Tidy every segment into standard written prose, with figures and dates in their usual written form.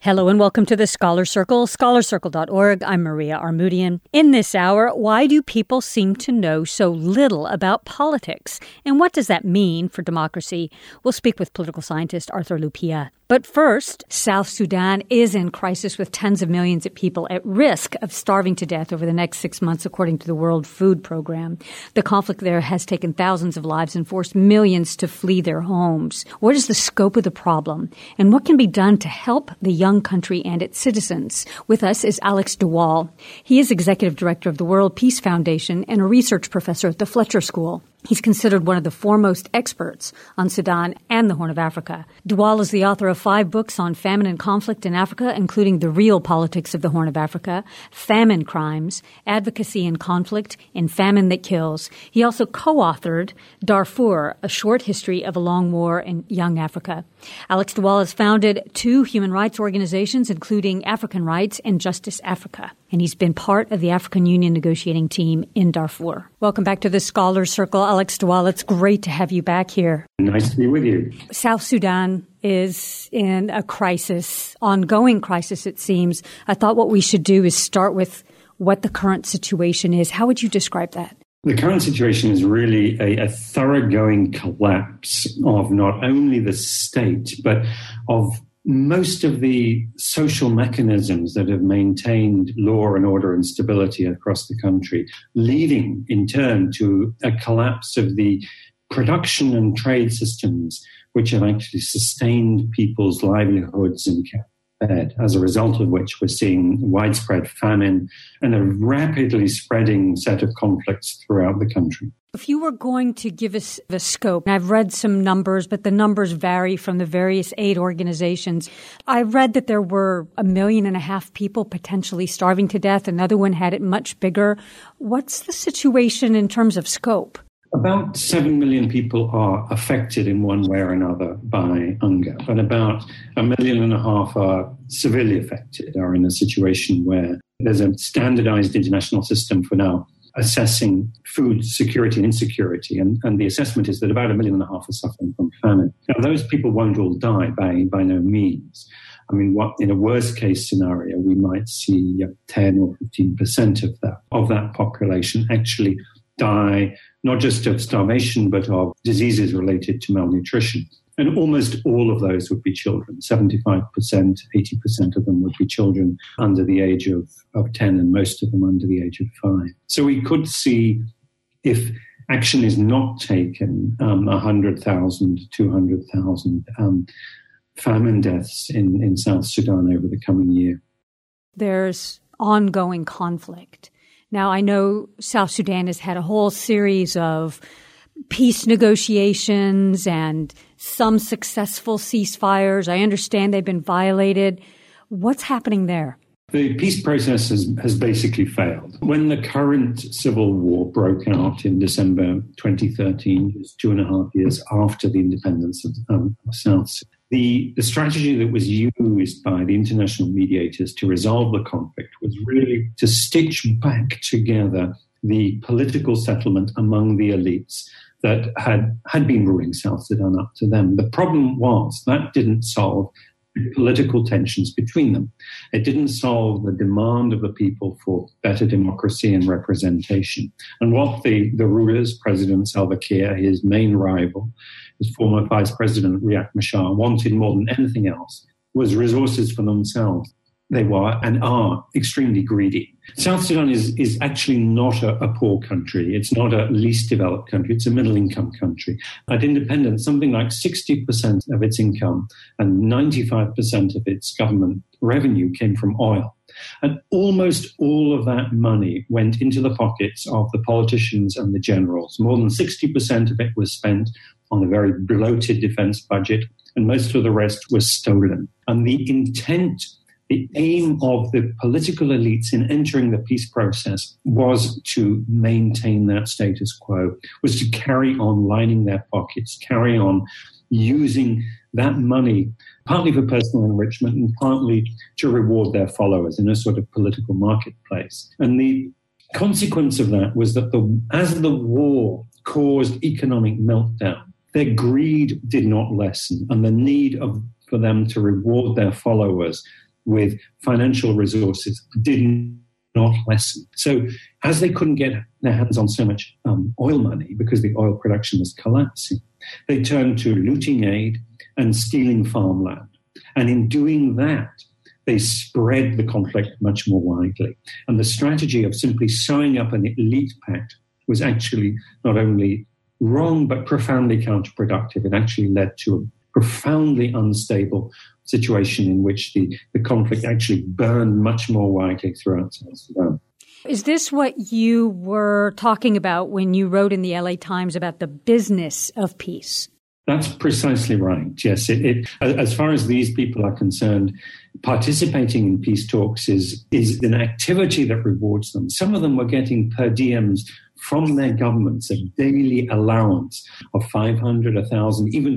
Hello and welcome to the Scholar Circle, scholarcircle.org. I'm Maria Armoudian. In this hour, why do people seem to know so little about politics? And what does that mean for democracy? We'll speak with political scientist Arthur Lupia. But first, South Sudan is in crisis with tens of millions of people at risk of starving to death over the next 6 months, according to the World Food Program. The conflict there has taken thousands of lives and forced millions to flee their homes. What is the scope of the problem? And what can be done to help the young country and its citizens? With us is Alex de Waal. He is executive director of the World Peace Foundation and a research professor at the Fletcher School. He's considered one of the foremost experts on Sudan and the Horn of Africa. De Waal is the author of 5 books on famine and conflict in Africa, including The Real Politics of the Horn of Africa, Famine Crimes, Advocacy in Conflict, and Famine That Kills. He also co-authored Darfur, A Short History of a Long War in Young Africa. Alex de Waal has founded 2 human rights organizations, including African Rights and Justice Africa. And he's been part of the African Union negotiating team in Darfur. Welcome back to the Scholar Circle, Alex de Waal. It's great to have you back here. Nice to be with you. South Sudan is in a crisis, ongoing crisis, it seems. I thought what we should do is start with what the current situation is. How would you describe that? The current situation is really a thoroughgoing collapse of not only the state, but of most of the social mechanisms that have maintained law and order and stability across the country, leading in turn to a collapse of the production and trade systems which have actually sustained people's livelihoods and kept fed, as a result of which we're seeing widespread famine and a rapidly spreading set of conflicts throughout the country. If you were going to give us the scope, I've read some numbers, but the numbers vary from the various aid organizations. I read that there were 1.5 million people potentially starving to death. Another one had it much bigger. What's the situation in terms of scope? About 7 million people are affected in one way or another by hunger, but about 1.5 million are severely affected, are in a situation where there's a standardized international system for now assessing food security and insecurity, and the assessment is that about 1.5 million are suffering from famine. Now, those people won't all die by no means. I mean, what in a worst case scenario, we might see 10 or 15% of that population actually die, not just of starvation, but of diseases related to malnutrition. And almost all of those would be children. 75%, 80% of them would be children under the age of 10, and most of them under the age of 5. So we could see, if action is not taken, 100,000, 200,000 famine deaths in South Sudan over the coming year. There's ongoing conflict. Now, I know South Sudan has had a whole series of peace negotiations and some successful ceasefires. I understand they've been violated. What's happening there? The peace process has basically failed. When the current civil war broke out in December 2013, it was 2.5 years after the independence of South Sudan, the strategy that was used by the international mediators to resolve the conflict was really to stitch back together the political settlement among the elites that had been ruling South Sudan up to them. The problem was that didn't solve the political tensions between them. It didn't solve the demand of the people for better democracy and representation. And what the rulers, President Salva Kiir, his main rival, his former Vice President Riek Machar, wanted more than anything else was resources for themselves. They were and are extremely greedy. South Sudan is actually not a poor country. It's not a least developed country. It's a middle-income country. At independence, something like 60% of its income and 95% of its government revenue came from oil. And almost all of that money went into the pockets of the politicians and the generals. More than 60% of it was spent on a very bloated defense budget, and most of the rest was stolen. And the aim of the political elites in entering the peace process was to maintain that status quo, was to carry on lining their pockets, carry on using that money partly for personal enrichment and partly to reward their followers in a sort of political marketplace. And the consequence of that was that as the war caused economic meltdown, their greed did not lessen, and the need for them to reward their followers with financial resources did not lessen. So as they couldn't get their hands on so much oil money because the oil production was collapsing, they turned to looting aid and stealing farmland. And in doing that, they spread the conflict much more widely. And the strategy of simply sewing up an elite pact was actually not only wrong, but profoundly counterproductive. It actually led to a profoundly unstable situation in which the conflict actually burned much more widely throughout South Sudan. Is this what you were talking about when you wrote in the LA Times about the business of peace? That's precisely right. Yes, as far as these people are concerned, participating in peace talks is an activity that rewards them. Some of them were getting per diems from their governments, a daily allowance of $500, $1,000, even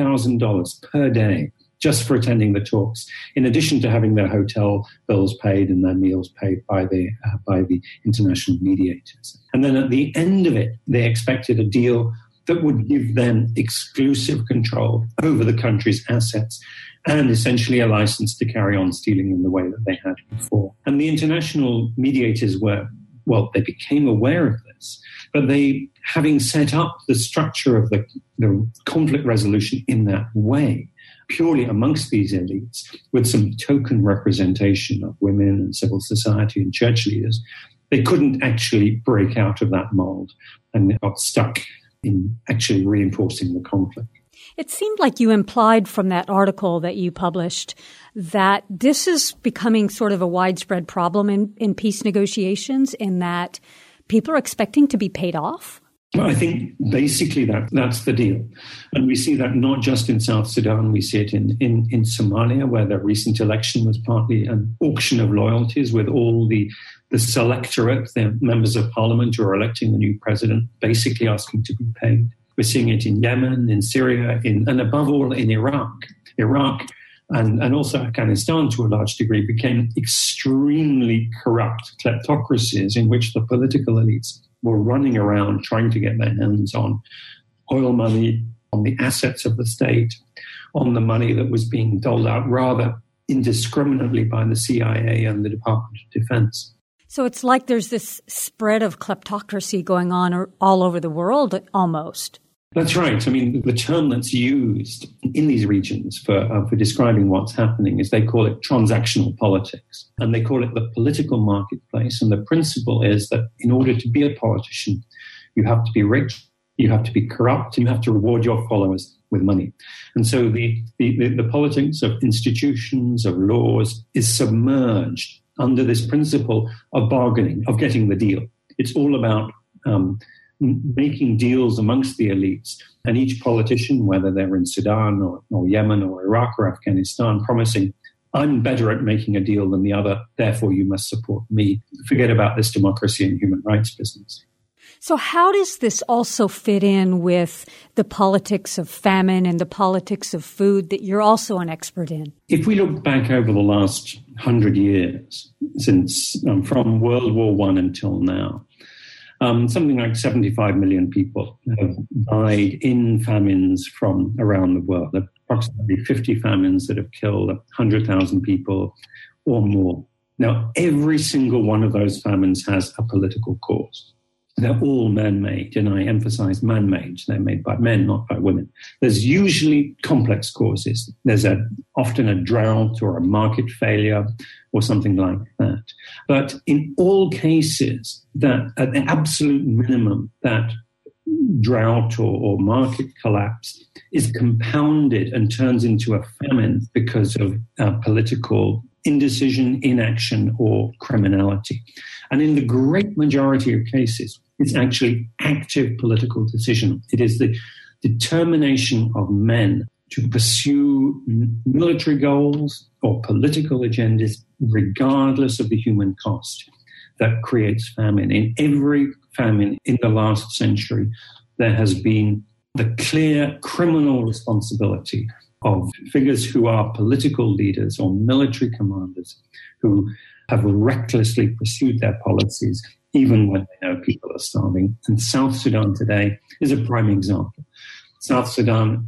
$2,000 per day just for attending the talks, in addition to having their hotel bills paid and their meals paid by the international mediators. And then at the end of it, they expected a deal that would give them exclusive control over the country's assets and essentially a license to carry on stealing in the way that they had before. And the international mediators they became aware of this, but they, having set up the structure of the conflict resolution in that way, purely amongst these elites, with some token representation of women and civil society and church leaders, they couldn't actually break out of that mold and got stuck in actually reinforcing the conflict. It seemed like you implied from that article that you published that this is becoming sort of a widespread problem in peace negotiations, in that people are expecting to be paid off. Well, I think basically that's the deal. And we see that not just in South Sudan, we see it in Somalia, where the recent election was partly an auction of loyalties with all the selectorate, the members of parliament who are electing the new president, basically asking to be paid. We're seeing it in Yemen, in Syria, and above all in Iraq. Iraq and also Afghanistan, to a large degree, became extremely corrupt kleptocracies in which the political elites were running around trying to get their hands on oil money, on the assets of the state, on the money that was being doled out rather indiscriminately by the CIA and the Department of Defense. So it's like there's this spread of kleptocracy going on all over the world almost. That's right. I mean, the term that's used in these regions for describing what's happening is they call it transactional politics, and they call it the political marketplace. And the principle is that in order to be a politician, you have to be rich, you have to be corrupt, and you have to reward your followers with money. And so the politics of institutions, of laws, is submerged under this principle of bargaining, of getting the deal. It's all about making deals amongst the elites, and each politician, whether they're in Sudan or Yemen or Iraq or Afghanistan, promising, I'm better at making a deal than the other, therefore you must support me. Forget about this democracy and human rights business. So how does this also fit in with the politics of famine and the politics of food that you're also an expert in? If we look back over the last 100 years, since from World War I until now, something like 75 million people have died in famines from around the world. Approximately 50 famines that have killed 100,000 people or more. Now, every single one of those famines has a political cause. They're all man-made, and I emphasize man-made. They're made by men, not by women. There's usually complex causes. There's often a drought or a market failure or something like that. But in all cases, that at the absolute minimum, that drought or market collapse is compounded and turns into a famine because of political indecision, inaction, or criminality. And in the great majority of cases, it's actually active political decision. It is the determination of men to pursue military goals or political agendas, regardless of the human cost, that creates famine. In every famine in the last century, there has been the clear criminal responsibility of figures who are political leaders or military commanders who have recklessly pursued their policies, even when they know people are starving. And South Sudan today is a prime example. South Sudan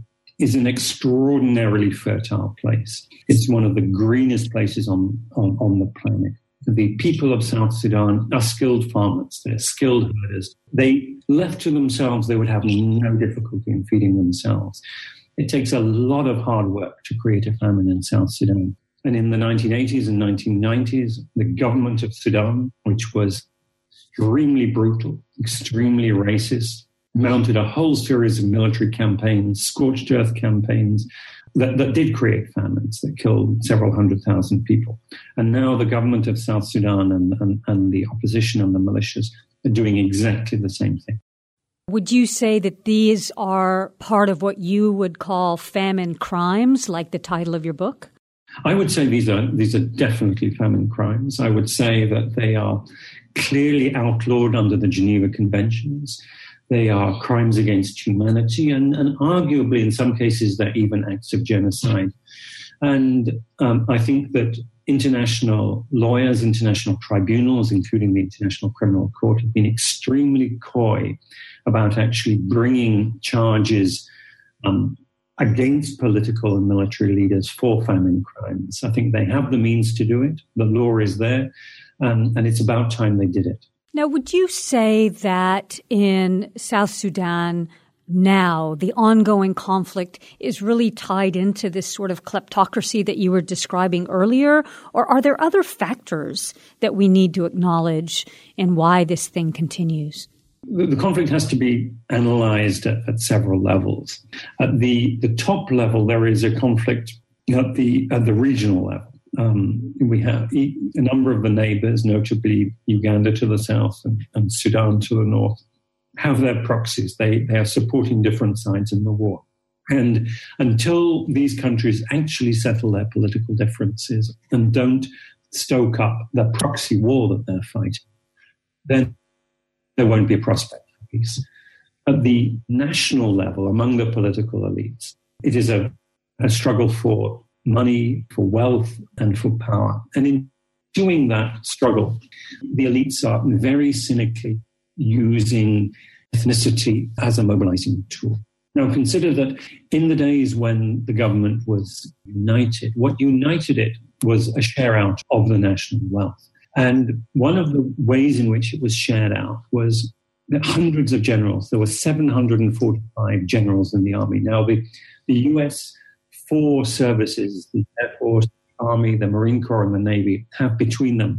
is an extraordinarily fertile place. It's one of the greenest places on the planet. The people of South Sudan are skilled farmers. They're skilled herders. They, left to themselves, they would have no difficulty in feeding themselves. It takes a lot of hard work to create a famine in South Sudan. And in the 1980s and 1990s, the government of Sudan, which was extremely brutal, extremely racist, mounted a whole series of military campaigns, scorched earth campaigns, that did create famines that killed several 100,000 people. And now the government of South Sudan and the opposition and the militias are doing exactly the same thing. Would you say that these are part of what you would call famine crimes, like the title of your book? I would say these are definitely famine crimes. I would say that they are clearly outlawed under the Geneva Conventions. They are crimes against humanity, and arguably in some cases they're even acts of genocide. And I think that international lawyers, international tribunals, including the International Criminal Court, have been extremely coy about actually bringing charges against political and military leaders for famine crimes. I think they have the means to do it. The law is there, and it's about time they did it. Now, would you say that in South Sudan now, the ongoing conflict is really tied into this sort of kleptocracy that you were describing earlier? Or are there other factors that we need to acknowledge in why this thing continues? The conflict has to be analyzed at several levels. At the top level, there is a conflict at the regional level. We have a number of the neighbors, notably Uganda to the south and Sudan to the north, have their proxies. They are supporting different sides in the war. And until these countries actually settle their political differences and don't stoke up the proxy war that they're fighting, then there won't be a prospect for peace. At the national level, among the political elites, it is a struggle for money, for wealth, and for power. And in doing that struggle, the elites are very cynically using ethnicity as a mobilizing tool. Now, consider that in the days when the government was united, what united it was a share out of the national wealth. And one of the ways in which it was shared out was that hundreds of generals. There were 745 generals in the army. Now, the U.S. four services, the Air Force, the Army, the Marine Corps, and the Navy, have between them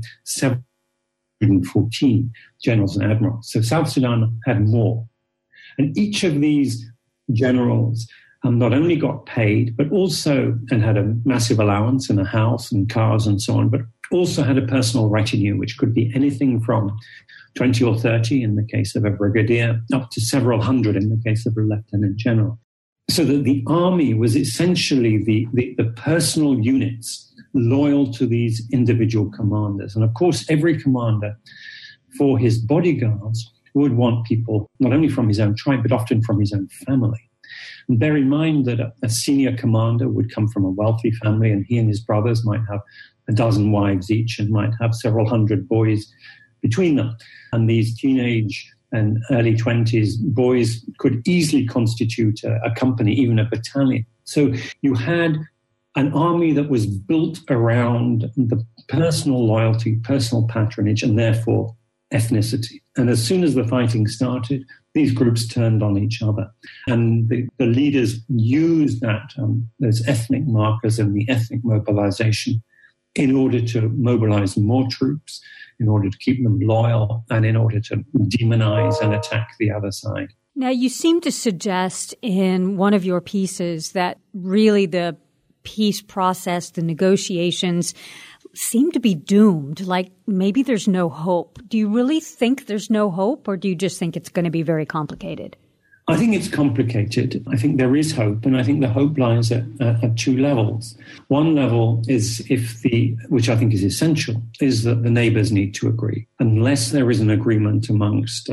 714 generals and admirals. So South Sudan had more. And each of these generals not only got paid, but also, and had a massive allowance and a house and cars and so on, but also had a personal retinue, which could be anything from 20 or 30 in the case of a brigadier, up to several hundred in the case of a lieutenant general. So that the army was essentially the personal units loyal to these individual commanders. And of course, every commander for his bodyguards would want people not only from his own tribe, but often from his own family. And bear in mind that a senior commander would come from a wealthy family, and he and his brothers might have a dozen wives each and might have several hundred boys between them. And these teenage and early 20s boys could easily constitute a company, even a battalion. So you had an army that was built around the personal loyalty, personal patronage, and therefore ethnicity. And as soon as the fighting started, these groups turned on each other. And the leaders used those ethnic markers and the ethnic mobilization in order to mobilize more troops, in order to keep them loyal, and in order to demonize and attack the other side. Now, you seem to suggest in one of your pieces that really the peace process, the negotiations, seem to be doomed, like maybe there's no hope. Do you really think there's no hope, or do you just think it's going to be very complicated? I think it's complicated. I think there is hope, and I think the hope lies at two levels. One level is which I think is essential, is that the neighbors need to agree. Unless there is an agreement amongst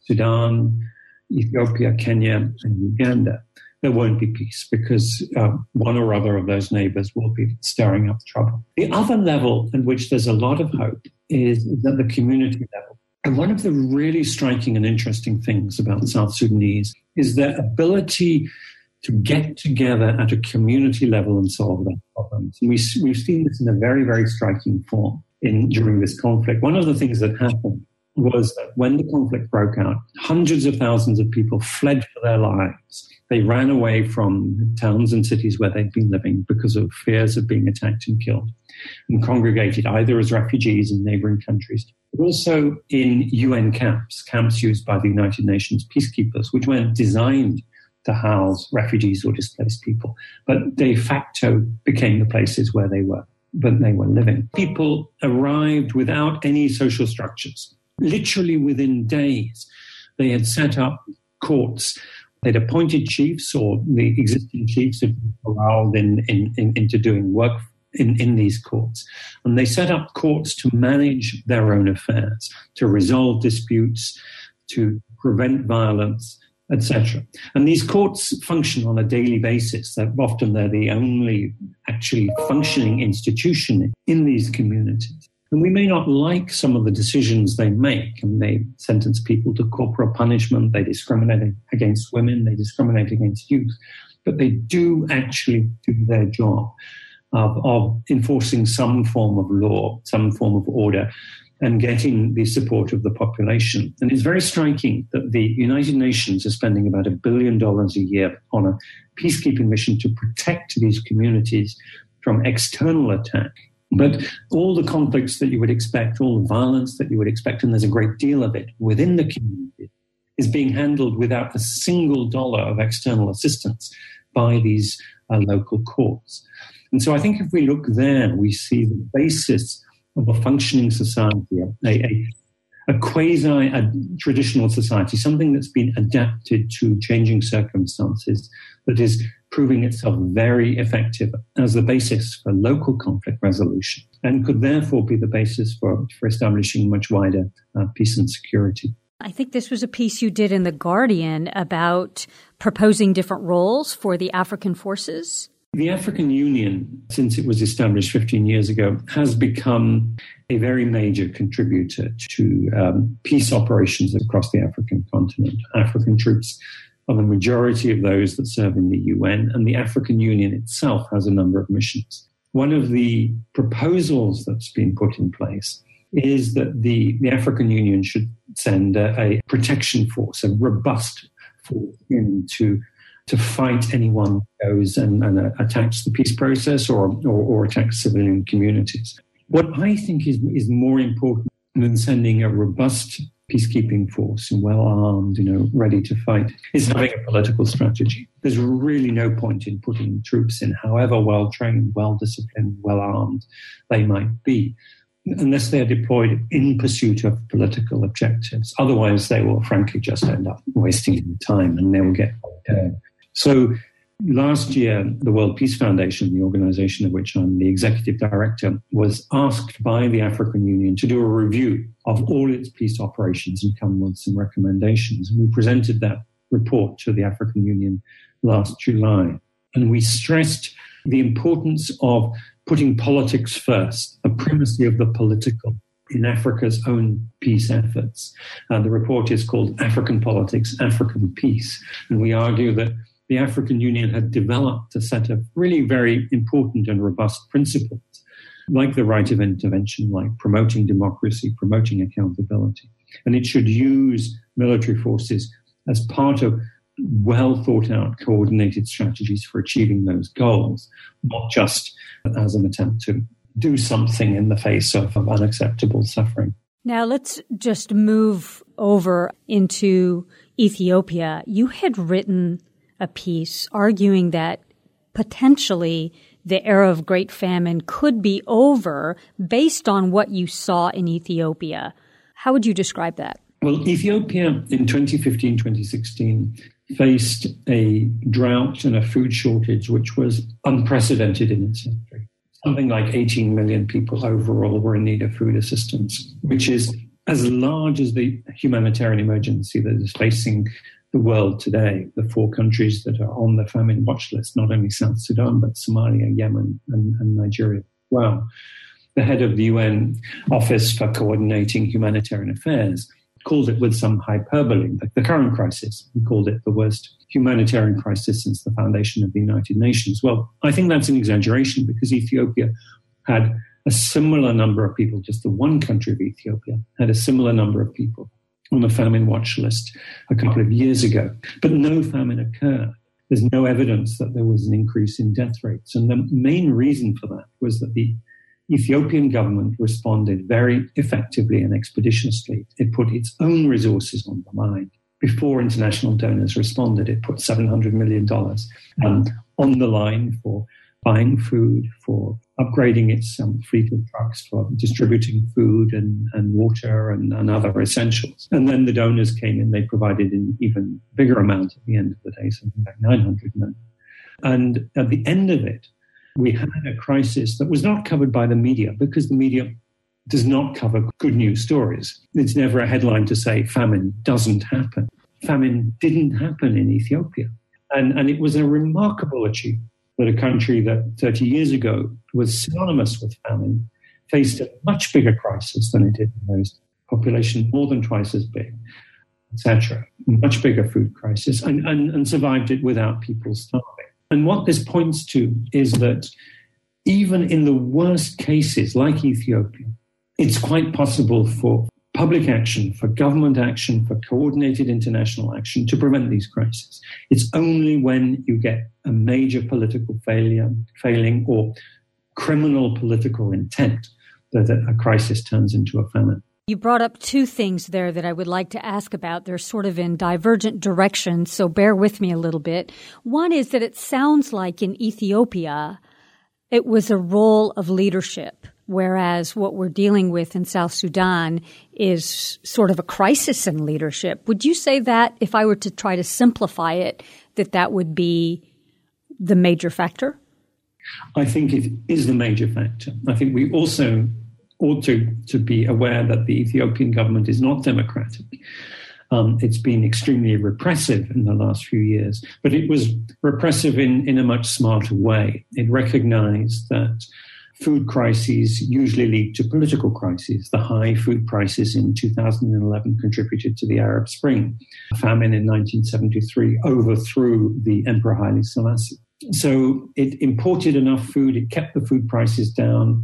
Sudan, Ethiopia, Kenya, and Uganda, there won't be peace, because one or other of those neighbors will be stirring up trouble. The other level in which there's a lot of hope is at the community level. And one of the really striking and interesting things about South Sudanese is their ability to get together at a community level and solve their problems. And we've seen this in a very, very striking form during this conflict. One of the things that happened was that when the conflict broke out, hundreds of thousands of people fled for their lives. They ran away from towns and cities where they'd been living because of fears of being attacked and killed, and congregated either as refugees in neighboring countries, but also in UN camps used by the United Nations peacekeepers, which weren't designed to house refugees or displaced people, but de facto became the places where they were living. People arrived without any social structures. Literally within days, they had set up courts. They'd appointed chiefs, or the existing chiefs had been corralled into doing work in these courts. And they set up courts to manage their own affairs, to resolve disputes, to prevent violence, etc. And these courts function on a daily basis. Often they're the only actually functioning institution in these communities. And we may not like some of the decisions they make, and they sentence people to corporal punishment, they discriminate against women, they discriminate against youth, but they do actually do their job of enforcing some form of law, some form of order, and getting the support of the population. And it's very striking that the United Nations is spending about $1 billion a year on a peacekeeping mission to protect these communities from external attack. But all the conflicts that you would expect, all the violence that you would expect, and there's a great deal of it within the community, is being handled without a single dollar of external assistance by these local courts. And so I think if we look there, we see the basis of a functioning society, a quasi-traditional society, something that's been adapted to changing circumstances, that is proving itself very effective as the basis for local conflict resolution, and could therefore be the basis for establishing much wider peace and security. I think this was a piece you did in The Guardian about proposing different roles for the African forces. The African Union, since it was established 15 years ago, has become a very major contributor to peace operations across the African continent. African troops are the majority of those that serve in the UN, and the African Union itself has a number of missions. One of the proposals that's been put in place is that the African Union should send a protection force, a robust force, in to fight anyone who goes and attacks the peace process or attacks civilian communities. What I think is more important than sending a robust peacekeeping force and well-armed, ready to fight, is having a political strategy. There's really no point in putting troops in, however well-trained, well-disciplined, well-armed they might be, unless they are deployed in pursuit of political objectives. Otherwise, they will frankly just end up wasting time and they will get dead. So last year, the World Peace Foundation, the organization of which I'm the executive director, was asked by the African Union to do a review of all its peace operations and come with some recommendations. And we presented that report to the African Union last July. And we stressed the importance of putting politics first, the primacy of the political in Africa's own peace efforts. The report is called African Politics, African Peace. And we argue that the African Union had developed a set of really very important and robust principles, like the right of intervention, like promoting democracy, promoting accountability. And it should use military forces as part of well thought out, coordinated strategies for achieving those goals, not just as an attempt to do something in the face of unacceptable suffering. Now let's just move over into Ethiopia. You had written a piece arguing that potentially the era of Great Famine could be over based on what you saw in Ethiopia. How would you describe that? Well, Ethiopia in 2015, 2016 faced a drought and a food shortage which was unprecedented in its history. Something like 18 million people overall were in need of food assistance, which is as large as the humanitarian emergency that is facing the world today. The 4 countries that are on the famine watch list, not only South Sudan, but Somalia, Yemen, and Nigeria as well. The head of the UN Office for Coordinating Humanitarian Affairs called it with some hyperbole, like the current crisis. He called it the worst humanitarian crisis since the foundation of the United Nations. Well, I think that's an exaggeration because Ethiopia had a similar number of people, just the one country of Ethiopia had a similar number of people on the famine watch list a couple of years ago. But no famine occurred. There's no evidence that there was an increase in death rates. And the main reason for that was that the Ethiopian government responded very effectively and expeditiously. It put its own resources on the line. Before international donors responded, it put $700 million on the line for buying food, for upgrading its fleet of trucks, for distributing food and water and other essentials. And then the donors came in. They provided an even bigger amount at the end of the day, something like $900 million. And at the end of it, we had a crisis that was not covered by the media because the media does not cover good news stories. It's never a headline to say famine doesn't happen. Famine didn't happen in Ethiopia. And it was a remarkable achievement that a country that 30 years ago was synonymous with famine faced a much bigger crisis than it did in those days. Population more than twice as big, etc. Much bigger food crisis and survived it without people starving. And what this points to is that even in the worst cases, like Ethiopia, it's quite possible for public action, for government action, for coordinated international action to prevent these crises. It's only when you get a major political failing or criminal political intent that a crisis turns into a famine. You brought up two things there that I would like to ask about. They're sort of in divergent directions, so bear with me a little bit. One is that it sounds like in Ethiopia, it was a role of leadership, whereas what we're dealing with in South Sudan is sort of a crisis in leadership. Would you say that, if I were to try to simplify it, that would be the major factor? I think it is the major factor. I think we also ought to be aware that the Ethiopian government is not democratic. It's been extremely repressive in the last few years, but it was repressive in a much smarter way. It recognized that food crises usually lead to political crises. The high food prices in 2011 contributed to the Arab Spring. A famine in 1973 overthrew the Emperor Haile Selassie. So it imported enough food, it kept the food prices down.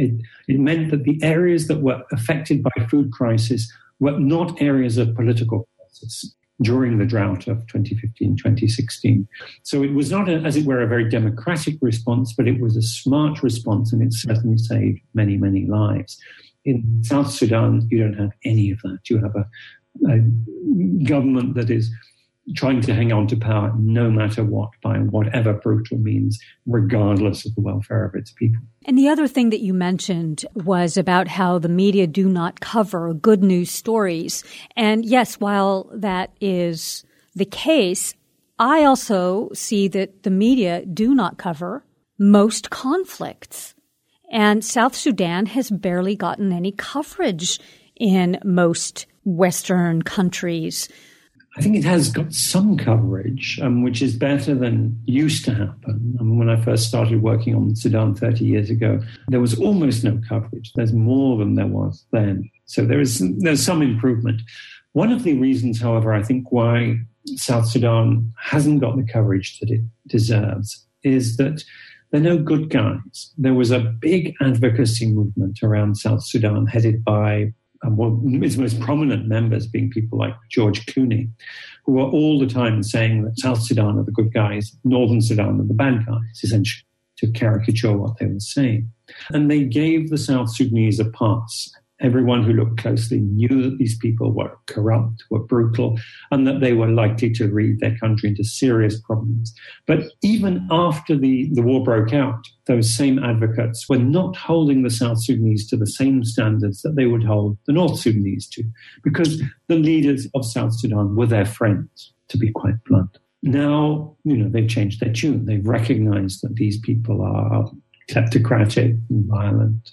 It meant that the areas that were affected by food crisis were not areas of political crisis during the drought of 2015, 2016. So it was not, as it were, a very democratic response, but it was a smart response, and it certainly saved many, many lives. In South Sudan, you don't have any of that. You have a government that is trying to hang on to power no matter what, by whatever brutal means, regardless of the welfare of its people. And the other thing that you mentioned was about how the media do not cover good news stories. And yes, while that is the case, I also see that the media do not cover most conflicts. And South Sudan has barely gotten any coverage in most Western countries. I think it has got some coverage, which is better than used to happen. When I first started working on Sudan 30 years ago, there was almost no coverage. There's more than there was then. So there's some improvement. One of the reasons, however, I think why South Sudan hasn't got the coverage that it deserves is that they're no good guys. There was a big advocacy movement around South Sudan headed by its most prominent members being people like George Clooney, who are all the time saying that South Sudan are the good guys, Northern Sudan are the bad guys, essentially, to caricature what they were saying. And they gave the South Sudanese a pass. Everyone who looked closely knew that these people were corrupt, were brutal, and that they were likely to lead their country into serious problems. But even after the war broke out, those same advocates were not holding the South Sudanese to the same standards that they would hold the North Sudanese to, because the leaders of South Sudan were their friends, to be quite blunt. Now, they've changed their tune. They've recognized that these people are kleptocratic and violent,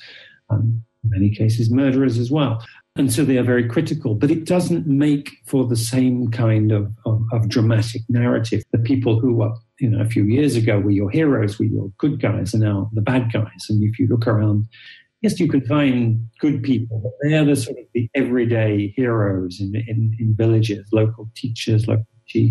in many cases murderers as well. And so they are very critical, but it doesn't make for the same kind of dramatic narrative. The people who were, a few years ago were your heroes, were your good guys, are now the bad guys. And if you look around, yes, you can find good people, but they are the sort of the everyday heroes in villages, local teachers, local chiefs,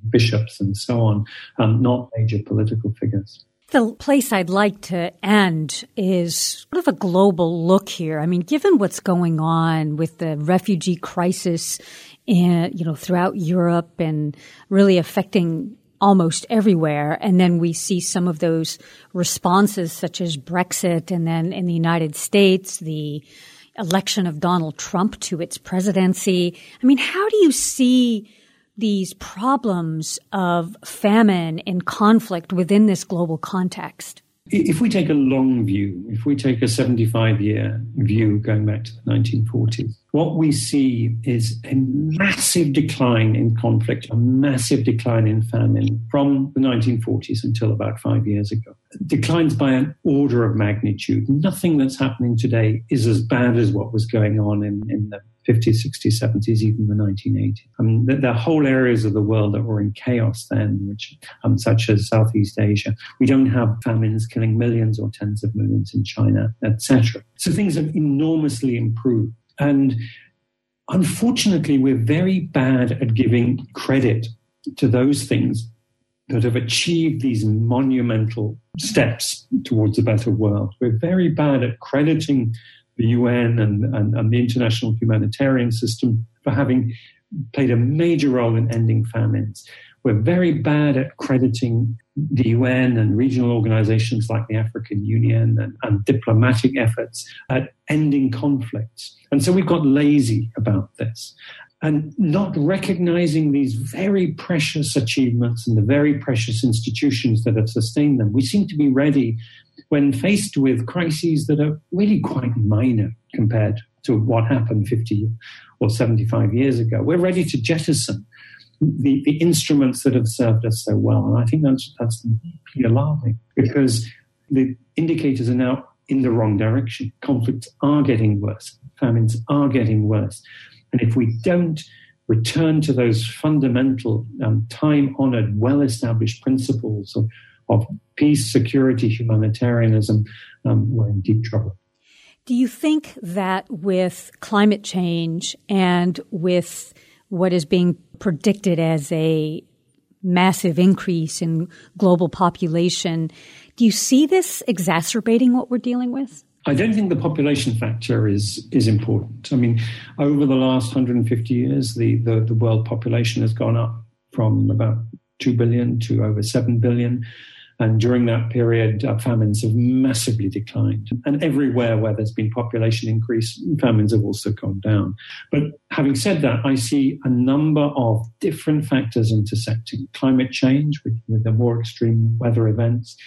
bishops and so on, not major political figures. The place I'd like to end is sort of a global look here. I mean, given what's going on with the refugee crisis throughout Europe and really affecting almost everywhere, and then we see some of those responses such as Brexit, and then in the United States, the election of Donald Trump to its presidency. I mean, how do you see these problems of famine and conflict within this global context? If we take a long view, if we take a 75-year view going back to the 1940s, what we see is a massive decline in conflict, a massive decline in famine from the 1940s until about 5 years ago. Declines by an order of magnitude. Nothing that's happening today is as bad as what was going on in the 50s, 60s, 70s, even the 1980s. I mean, there are whole areas of the world that were in chaos then, which, such as Southeast Asia. We don't have famines killing millions or tens of millions in China, etc. So things have enormously improved. And unfortunately, we're very bad at giving credit to those things that have achieved these monumental steps towards a better world. We're very bad at crediting the UN and the international humanitarian system for having played a major role in ending famines. We're very bad at crediting the UN and regional organizations like the African Union and diplomatic efforts at ending conflicts. And so we've got lazy about this. And not recognizing these very precious achievements and the very precious institutions that have sustained them. We seem to be ready when faced with crises that are really quite minor compared to what happened 50 or 75 years ago. We're ready to jettison the instruments that have served us so well. And I think that's deeply alarming because the indicators are now in the wrong direction. Conflicts are getting worse. Famines are getting worse. And if we don't return to those fundamental, time-honored, well-established principles of peace, security, humanitarianism, we're in deep trouble. Do you think that with climate change and with what is being predicted as a massive increase in global population, do you see this exacerbating what we're dealing with? I don't think the population factor is important. I mean, over the last 150 years, the world population has gone up from about 2 billion to over 7 billion. And during that period, famines have massively declined. And everywhere where there's been population increase, famines have also gone down. But having said that, I see a number of different factors intersecting. Climate change with the more extreme weather events,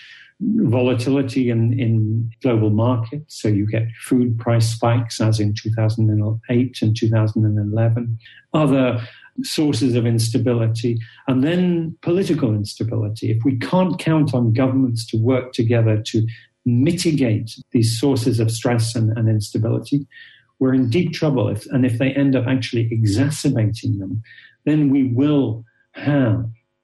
volatility in global markets. So you get food price spikes as in 2008 and 2011. Other sources of instability, and then political instability. If we can't count on governments to work together to mitigate these sources of stress and instability, we're in deep trouble. If they end up actually exacerbating them, then we will have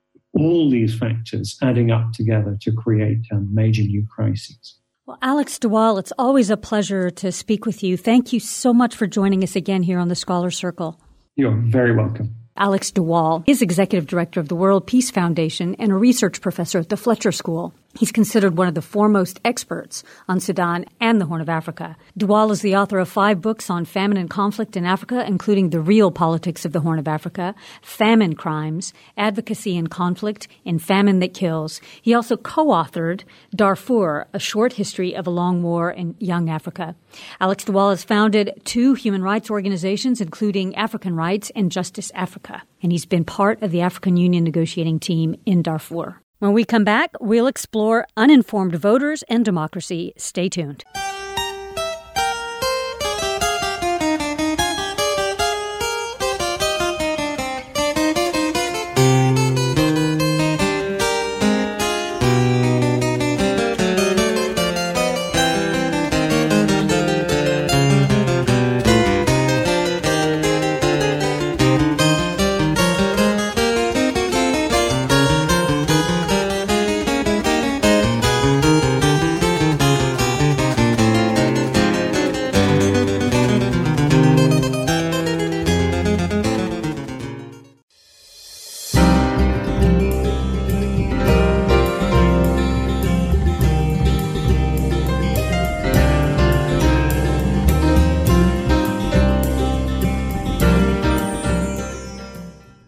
all these factors adding up together to create major new crises. Well, Alex de Waal, it's always a pleasure to speak with you. Thank you so much for joining us again here on the Scholar Circle. You're very welcome. Alex de Waal is executive director of the World Peace Foundation and a research professor at the Fletcher School. He's considered one of the foremost experts on Sudan and the Horn of Africa. De Waal is the author of 5 books on famine and conflict in Africa, including The Real Politics of the Horn of Africa, Famine Crimes, Advocacy in Conflict, and Famine That Kills. He also co-authored Darfur, A Short History of a Long War in Young Africa. Alex de Waal has founded 2 human rights organizations, including African Rights and Justice Africa, and he's been part of the African Union negotiating team in Darfur. When we come back, we'll explore uninformed voters and democracy. Stay tuned.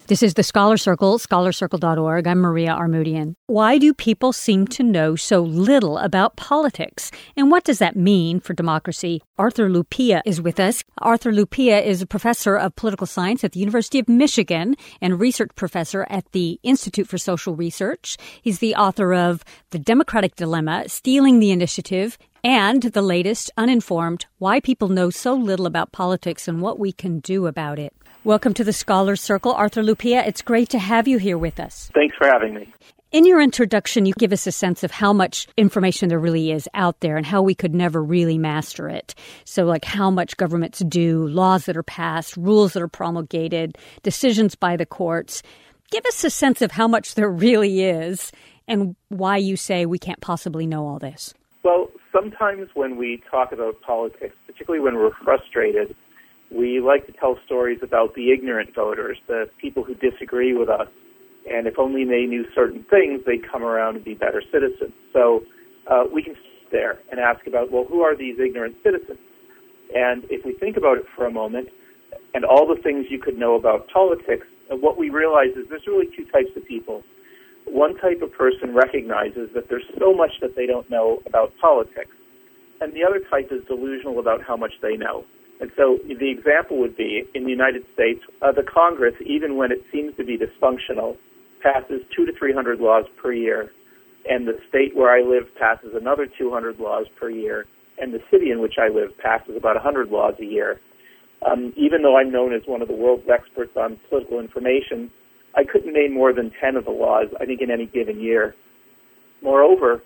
This is the Scholar Circle, scholarcircle.org. I'm Maria Armoudian. Why do people seem to know so little about politics? And what does that mean for democracy? Arthur Lupia is with us. Arthur Lupia is a professor of political science at the University of Michigan and research professor at the Institute for Social Research. He's the author of The Democratic Dilemma, Stealing the Initiative, and the latest, Uninformed, Why People Know So Little About Politics and What We Can Do About It. Welcome to the Scholar's Circle. Arthur Lupia, it's great to have you here with us. Thanks for having me. In your introduction, you give us a sense of how much information there really is out there and how we could never really master it. So like how much governments do, laws that are passed, rules that are promulgated, decisions by the courts. Give us a sense of how much there really is and why you say we can't possibly know all this. Well, sometimes when we talk about politics, particularly when we're frustrated, we like to tell stories about the ignorant voters, the people who disagree with us. And if only they knew certain things, they'd come around and be better citizens. So we can sit there and ask about, well, who are these ignorant citizens? And if we think about it for a moment, and all the things you could know about politics, what we realize is there's really two types of people. One type of person recognizes that there's so much that they don't know about politics. And the other type is delusional about how much they know. And so the example would be, in the United States, the Congress, even when it seems to be dysfunctional, passes 200 to 300 laws per year. And the state where I live passes another 200 laws per year. And the city in which I live passes about 100 laws a year. Even though I'm known as one of the world's experts on political information, I couldn't name more than 10 of the laws, I think, in any given year. Moreover,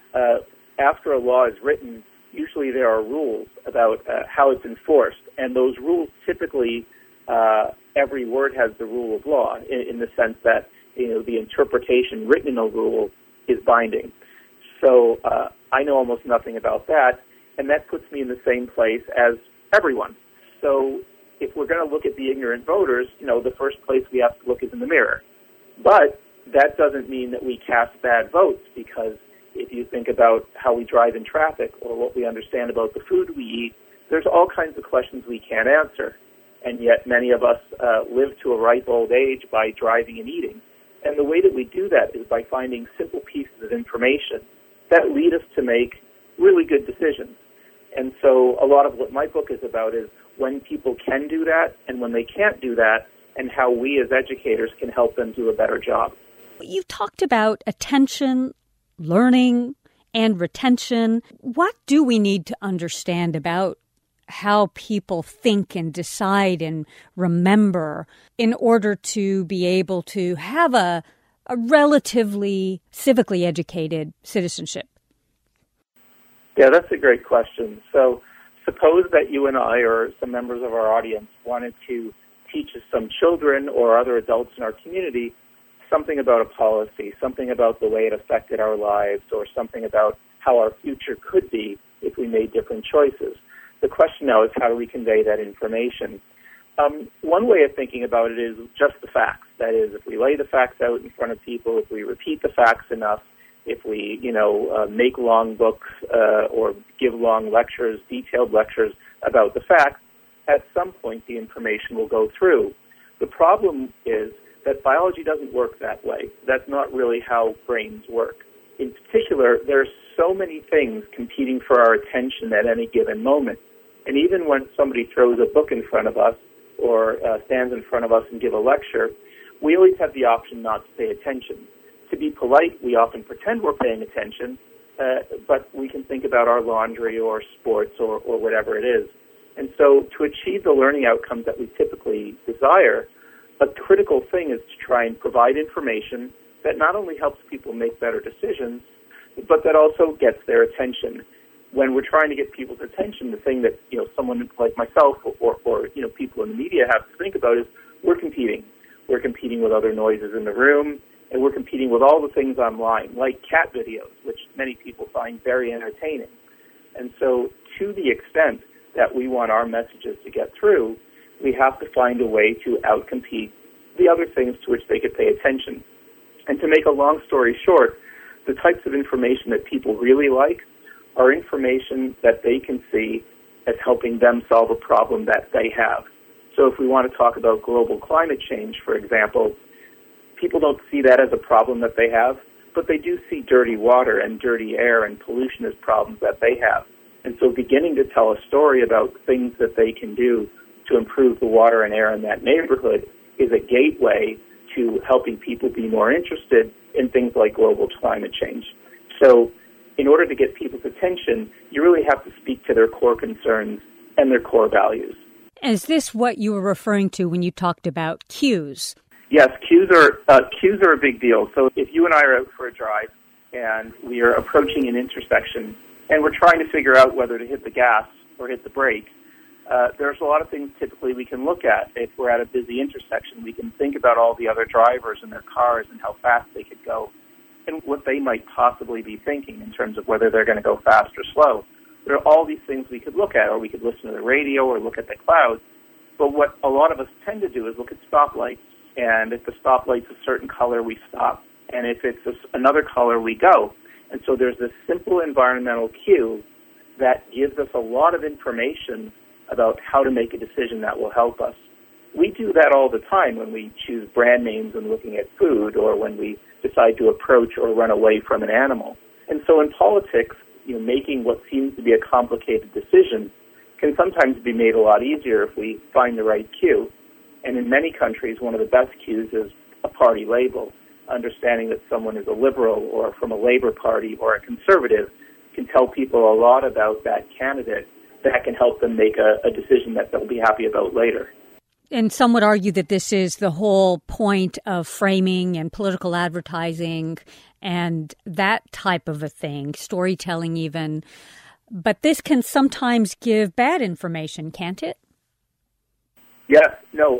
after a law is written, usually there are rules about how it's enforced, and those rules typically, every word has the rule of law in the sense that the interpretation written in a rule is binding. So I know almost nothing about that, and that puts me in the same place as everyone. So if we're going to look at the ignorant voters, the first place we have to look is in the mirror. But that doesn't mean that we cast bad votes, because if you think about how we drive in traffic or what we understand about the food we eat, there's all kinds of questions we can't answer. And yet many of us live to a ripe old age by driving and eating. And the way that we do that is by finding simple pieces of information that lead us to make really good decisions. And so a lot of what my book is about is when people can do that and when they can't do that, and how we as educators can help them do a better job. You talked about attention, learning, and retention. What do we need to understand about how people think and decide and remember in order to be able to have a relatively civically educated citizenship? Yeah, that's a great question. So suppose that you and I or some members of our audience wanted to teach some children or other adults in our community something about a policy, something about the way it affected our lives, or something about how our future could be if we made different choices. The question now is, how do we convey that information? One way of thinking about it is just the facts. That is, if we lay the facts out in front of people, if we repeat the facts enough, if we, make long books or give long lectures, detailed lectures about the facts, at some point the information will go through. The problem is that biology doesn't work that way. That's not really how brains work. In particular, there are so many things competing for our attention at any given moment. And even when somebody throws a book in front of us or stands in front of us and give a lecture, we always have the option not to pay attention. To be polite, we often pretend we're paying attention, but we can think about our laundry or sports or whatever it is. And so to achieve the learning outcomes that we typically desire, a critical thing is to try and provide information that not only helps people make better decisions, but that also gets their attention. When we're trying to get people's attention, the thing that someone like myself or people in the media have to think about is we're competing. We're competing with other noises in the room, and we're competing with all the things online, like cat videos, which many people find very entertaining. And so to the extent that we want our messages to get through, we have to find a way to outcompete the other things to which they could pay attention. And to make a long story short, the types of information that people really like are information that they can see as helping them solve a problem that they have. So if we want to talk about global climate change, for example, people don't see that as a problem that they have, but they do see dirty water and dirty air and pollution as problems that they have. And so beginning to tell a story about things that they can do to improve the water and air in that neighborhood is a gateway to helping people be more interested in things like global climate change. So in order to get people's attention, you really have to speak to their core concerns and their core values. Is this what you were referring to when you talked about cues? Yes, cues are a big deal. So if you and I are out for a drive and we are approaching an intersection and we're trying to figure out whether to hit the gas or hit the brake, there's a lot of things typically we can look at. If we're at a busy intersection, we can think about all the other drivers and their cars and how fast they could go and what they might possibly be thinking in terms of whether they're going to go fast or slow. There are all these things we could look at, or we could listen to the radio or look at the clouds. But what a lot of us tend to do is look at stoplights. And if the stoplight's a certain color, we stop. And if it's another color, we go. And so there's this simple environmental cue that gives us a lot of information about how to make a decision that will help us. We do that all the time when we choose brand names when looking at food, or when we decide to approach or run away from an animal. And so in politics, making what seems to be a complicated decision can sometimes be made a lot easier if we find the right cue. And in many countries, one of the best cues is a party label. Understanding that someone is a liberal or from a Labour Party or a conservative can tell people a lot about that candidate that can help them make a decision that they'll be happy about later. And some would argue that this is the whole point of framing and political advertising and that type of a thing, storytelling even. But this can sometimes give bad information, can't it? Yes. No.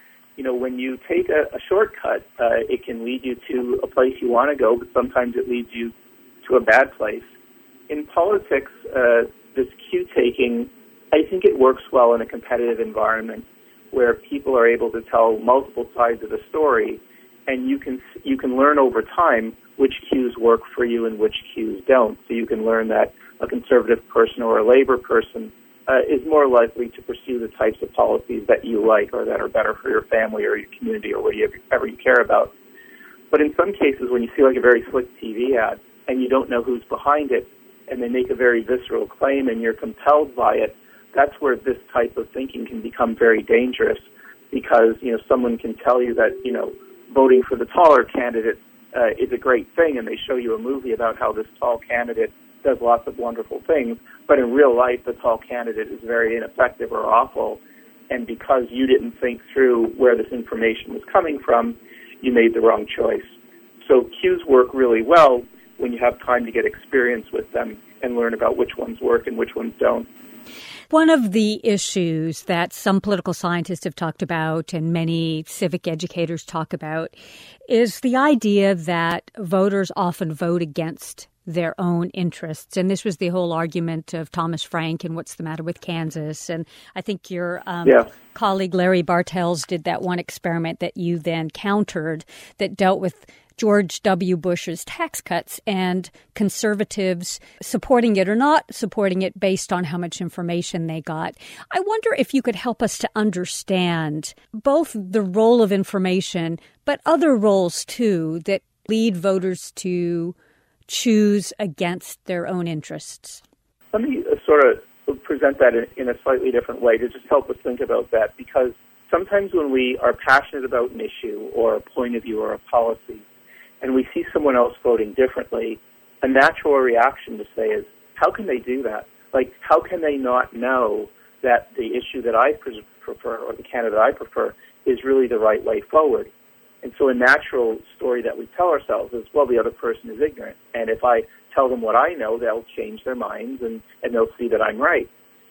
When you take a shortcut, it can lead you to a place you want to go, but sometimes it leads you to a bad place. In politics, this cue-taking, I think it works well in a competitive environment where people are able to tell multiple sides of the story, and you can learn over time which cues work for you and which cues don't. So you can learn that a conservative person or a Labour person is more likely to pursue the types of policies that you like or that are better for your family or your community or whatever you care about. But in some cases, when you see like a very slick TV ad and you don't know who's behind it, and they make a very visceral claim and you're compelled by it, that's where this type of thinking can become very dangerous, because someone can tell you that voting for the taller candidate is a great thing, and they show you a movie about how this tall candidate does lots of wonderful things, but in real life the tall candidate is very ineffective or awful, and because you didn't think through where this information was coming from, you made the wrong choice. So cues work really well when you have time to get experience with them and learn about which ones work and which ones don't. One of the issues that some political scientists have talked about and many civic educators talk about is the idea that voters often vote against their own interests. And this was the whole argument of Thomas Frank and What's the Matter with Kansas. And I think your colleague Larry Bartels did that one experiment that you then countered that dealt with George W. Bush's tax cuts and conservatives supporting it or not supporting it based on how much information they got. I wonder if you could help us to understand both the role of information, but other roles too that lead voters to choose against their own interests. Let me sort of present that in a slightly different way to just help us think about that, because sometimes when we are passionate about an issue or a point of view or a policy, and we see someone else voting differently, a natural reaction to say is, how can they do that? Like, how can they not know that the issue that I prefer or the candidate I prefer is really the right way forward? And so a natural story that we tell ourselves is, well, the other person is ignorant. And if I tell them what I know, they'll change their minds and they'll see that I'm right.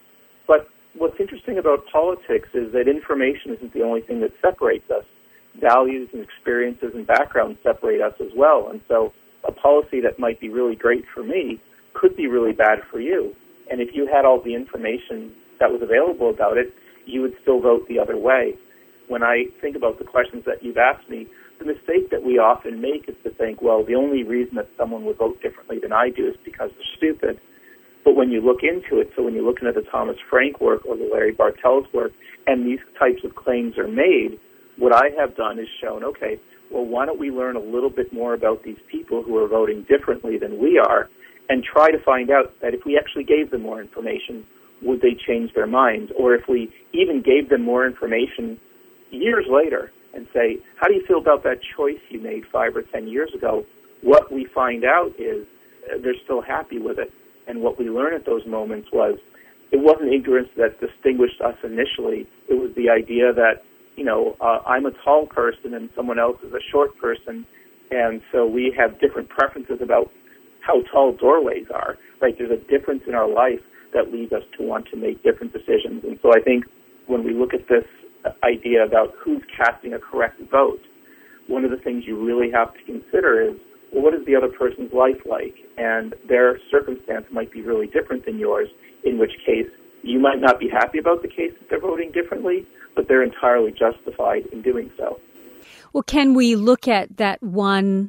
But what's interesting about politics is that information isn't the only thing that separates us. Values and experiences and backgrounds separate us as well. And so a policy that might be really great for me could be really bad for you. And if you had all the information that was available about it, you would still vote the other way. When I think about the questions that you've asked me, the mistake that we often make is to think, well, the only reason that someone would vote differently than I do is because they're stupid. But when you look into it, so when you're looking at the Thomas Frank work or the Larry Bartels work, and these types of claims are made, what I have done is shown, okay, well, why don't we learn a little bit more about these people who are voting differently than we are, and try to find out that if we actually gave them more information, would they change their minds? Or if we even gave them more information years later and say, how do you feel about that choice you made 5 or 10 years ago? What we find out is they're still happy with it. And what we learn at those moments was it wasn't ignorance that distinguished us initially. It was the idea that, I'm a tall person and someone else is a short person, and so we have different preferences about how tall doorways are, right? There's a difference in our life that leads us to want to make different decisions. And so I think when we look at this idea about who's casting a correct vote, one of the things you really have to consider is, well, what is the other person's life like? And their circumstance might be really different than yours, in which case you might not be happy about the case that they're voting differently, but they're entirely justified in doing so. Well, can we look at that one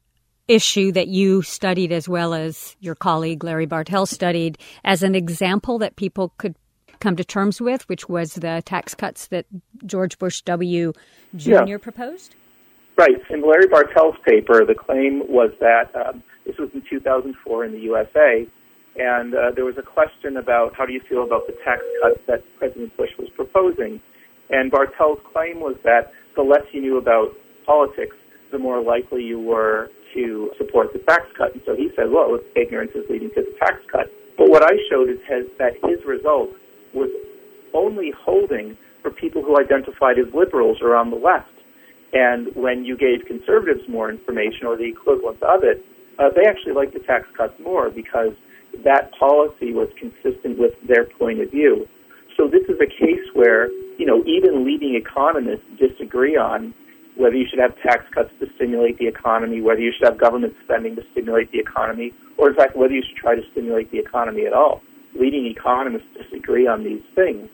issue that you studied as well as your colleague Larry Bartels studied as an example that people could come to terms with, which was the tax cuts that George Bush W. Jr. proposed? Right. In Larry Bartels' paper, the claim was that this was in 2004 in the USA, and there was a question about how do you feel about the tax cuts that President Bush was proposing. And Bartels' claim was that the less you knew about politics, the more likely you were to support the tax cut. And so he said, well, ignorance is leading to the tax cut. But what I showed is that his result was only holding for people who identified as liberals or on the left. And when you gave conservatives more information or the equivalent of it, they actually liked the tax cuts more because that policy was consistent with their point of view. So this is a case where, even leading economists disagree on whether you should have tax cuts to stimulate the economy, whether you should have government spending to stimulate the economy, or in fact, whether you should try to stimulate the economy at all. Leading economists disagree on these things.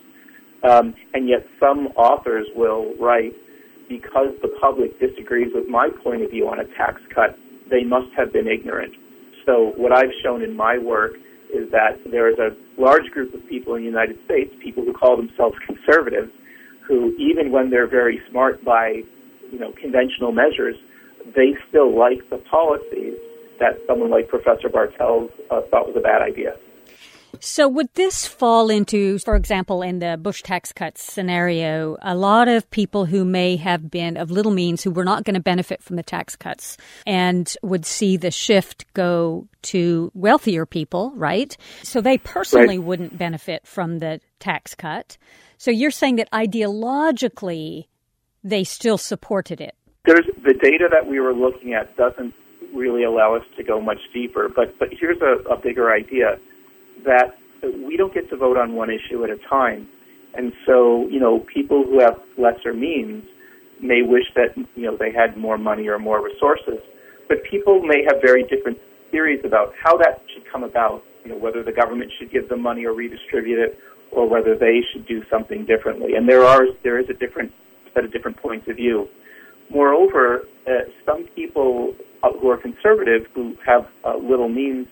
And yet some authors will write, because the public disagrees with my point of view on a tax cut, they must have been ignorant. So what I've shown in my work is that there is a large group of people in the United States, people who call themselves conservatives, who even when they're very smart by conventional measures, they still like the policies that someone like Professor Bartels thought was a bad idea. So would this fall into, for example, in the Bush tax cuts scenario, a lot of people who may have been of little means who were not going to benefit from the tax cuts and would see the shift go to wealthier people, right? So they personally wouldn't benefit from the tax cut. So you're saying that ideologically they still supported it. The data that we were looking at doesn't really allow us to go much deeper, but here's a bigger idea, that we don't get to vote on one issue at a time. And so, people who have lesser means may wish that, they had more money or more resources. But people may have very different theories about how that should come about, whether the government should give them money or redistribute it, or whether they should do something differently. And there is a different set of different points of view. Moreover, some people who are conservative, who have little means,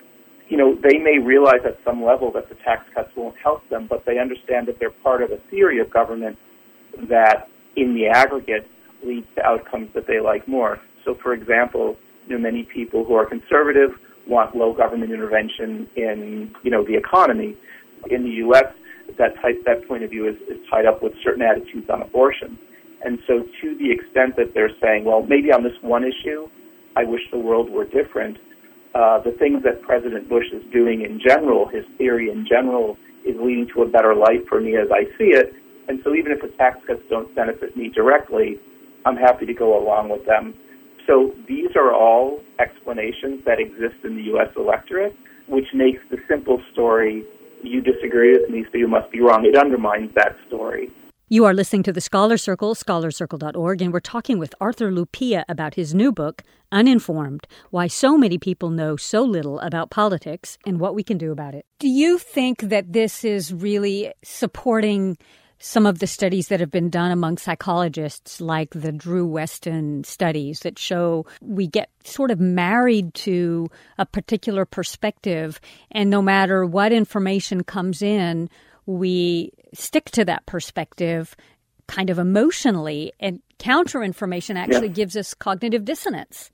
they may realize at some level that the tax cuts won't help them, but they understand that they're part of a theory of government that, in the aggregate, leads to outcomes that they like more. So, for example, many people who are conservative want low government intervention in, the economy. In the U.S., that point of view is tied up with certain attitudes on abortion. And so to the extent that they're saying, well, maybe on this one issue, I wish the world were different, the things that President Bush is doing in general, his theory in general, is leading to a better life for me as I see it. And so even if the tax cuts don't benefit me directly, I'm happy to go along with them. So these are all explanations that exist in the U.S. electorate, which makes the simple story, you disagree with me, so you must be wrong. It undermines that story. You are listening to The Scholar Circle, scholarcircle.org, and we're talking with Arthur Lupia about his new book, Uninformed, Why So Many People Know So Little About Politics and What We Can Do About It. Do you think that this is really supporting some of the studies that have been done among psychologists, like the Drew Weston studies that show we get sort of married to a particular perspective, and no matter what information comes in, we stick to that perspective kind of emotionally, and counter information actually gives us cognitive dissonance.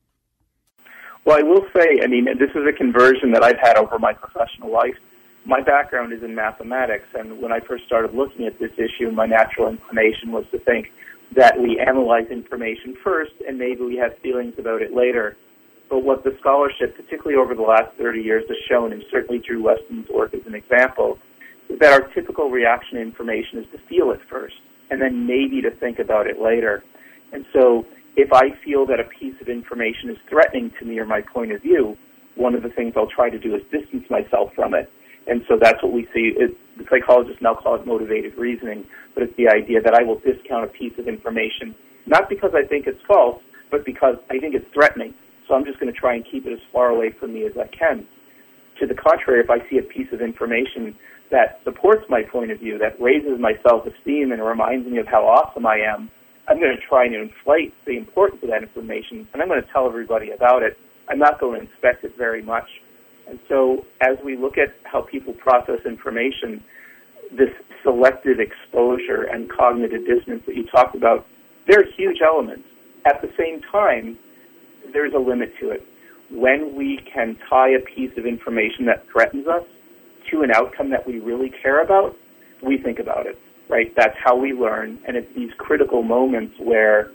Well, I will say, this is a conversion that I've had over my professional life. My background is in mathematics, and when I first started looking at this issue, my natural inclination was to think that we analyze information first and maybe we have feelings about it later. But what the scholarship, particularly over the last 30 years, has shown, and certainly Drew Weston's work is an example, is that our typical reaction to information is to feel it first and then maybe to think about it later. And so if I feel that a piece of information is threatening to me or my point of view, one of the things I'll try to do is distance myself from it. And so that's what we see. The psychologists now call it motivated reasoning, but it's the idea that I will discount a piece of information, not because I think it's false, but because I think it's threatening. So I'm just going to try and keep it as far away from me as I can. To the contrary, if I see a piece of information that supports my point of view, that raises my self-esteem and reminds me of how awesome I am, I'm going to try and inflate the importance of that information, and I'm going to tell everybody about it. I'm not going to inspect it very much. And so as we look at how people process information, this selective exposure and cognitive dissonance that you talked about, they're huge elements. At the same time, there's a limit to it. When we can tie a piece of information that threatens us to an outcome that we really care about, we think about it, right? That's how we learn, and it's these critical moments where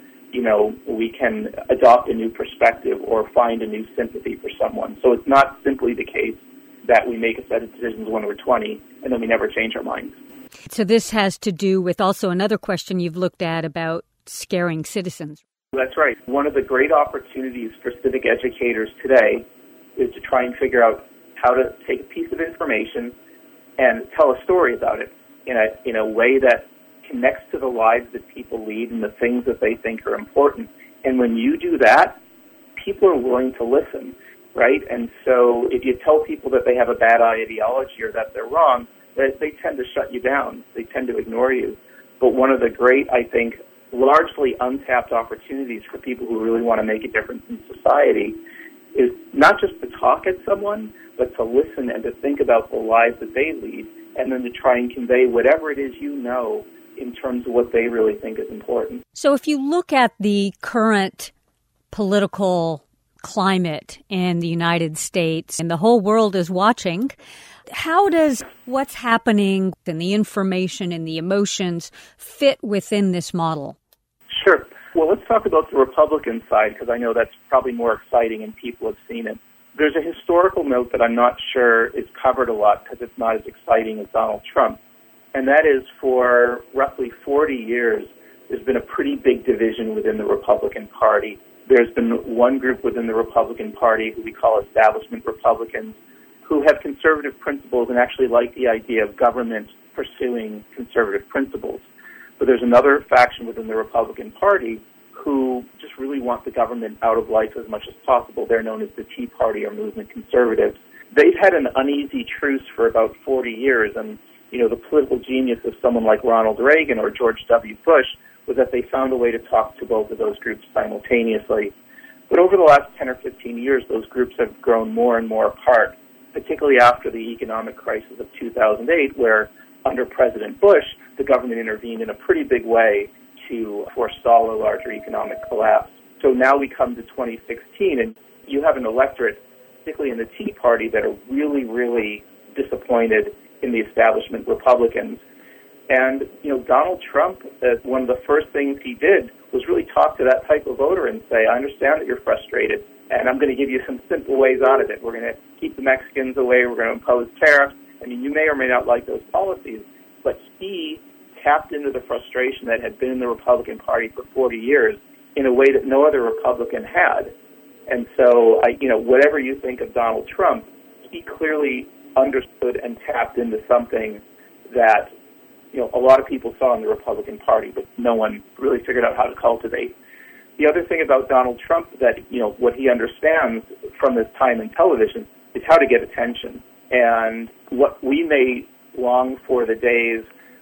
we can adopt a new perspective or find a new sympathy for someone. So it's not simply the case that we make a set of decisions when we're 20 and then we never change our minds. So this has to do with also another question you've looked at about scaring citizens. That's right. One of the great opportunities for civic educators today is to try and figure out how to take a piece of information and tell a story about it in a way that connects to the lives that people lead and the things that they think are important. And when you do that, people are willing to listen, right? And so if you tell people that they have a bad ideology or that they're wrong, they tend to shut you down. They tend to ignore you. But one of the great, I think, largely untapped opportunities for people who really want to make a difference in society is not just to talk at someone, but to listen and to think about the lives that they lead, and then to try and convey whatever it is you know in terms of what they really think is important. So if you look at the current political climate in the United States, and the whole world is watching, how does what's happening and the information and the emotions fit within this model? Sure. Well, let's talk about the Republican side, because I know that's probably more exciting and people have seen it. There's a historical note that I'm not sure is covered a lot because it's not as exciting as Donald Trump. And that is, for roughly 40 years, there's been a pretty big division within the Republican Party. There's been one group within the Republican Party who we call establishment Republicans, who have conservative principles and actually like the idea of government pursuing conservative principles. But there's another faction within the Republican Party who just really want the government out of life as much as possible. They're known as the Tea Party or movement conservatives. They've had an uneasy truce for about 40 years, and the political genius of someone like Ronald Reagan or George W. Bush was that they found a way to talk to both of those groups simultaneously. But over the last 10 or 15 years, those groups have grown more and more apart, particularly after the economic crisis of 2008, where under President Bush, the government intervened in a pretty big way to forestall a larger economic collapse. So now we come to 2016, and you have an electorate, particularly in the Tea Party, that are really, really disappointed in the establishment Republicans. And, Donald Trump, one of the first things he did was really talk to that type of voter and say, I understand that you're frustrated, and I'm going to give you some simple ways out of it. We're going to keep the Mexicans away. We're going to impose tariffs. You may or may not like those policies, but he tapped into the frustration that had been in the Republican Party for 40 years in a way that no other Republican had. And so, whatever you think of Donald Trump, he clearly understood and tapped into something that, a lot of people saw in the Republican Party, but no one really figured out how to cultivate. The other thing about Donald Trump that, what he understands from his time in television is how to get attention. And what we may long for the days